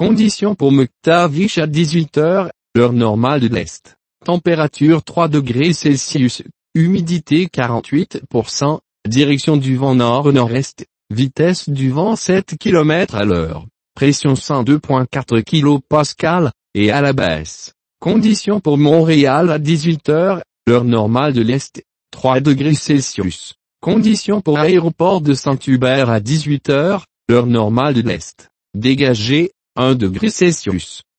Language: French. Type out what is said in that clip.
Conditions pour Muktavish à 18h, heure normale de l'Est. Température 3 degrés Celsius, humidité 48%, direction du vent nord-nord-est, vitesse du vent 7 km à l'heure, pression 102.4 kPa, et à la baisse. Conditions pour Montréal à 18h, heure normale de l'Est, 3 degrés Celsius. Conditions pour Aéroport de Saint-Hubert à 18h, heure normale de l'Est, dégagé, 1 degré Celsius.